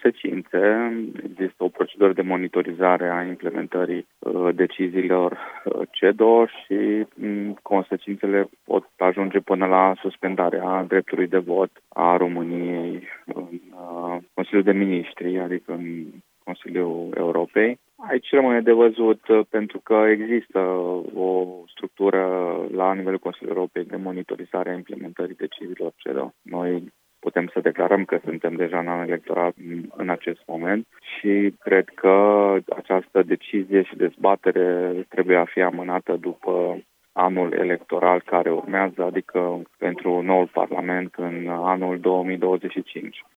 consecințe. Există o procedură de monitorizare a implementării deciziilor CEDO și consecințele pot ajunge până la suspendarea dreptului de vot a României în Consiliul de Ministri, adică în Consiliul Europei. Aici rămâne de văzut pentru că există o structură la nivelul Consiliului Europei de monitorizare a implementării deciziilor CEDO. Noi putem să declarăm că suntem deja în an electoral în acest moment și cred că această decizie și dezbatere trebuie a fi amânată după anul electoral care urmează, adică pentru noul Parlament în anul 2025.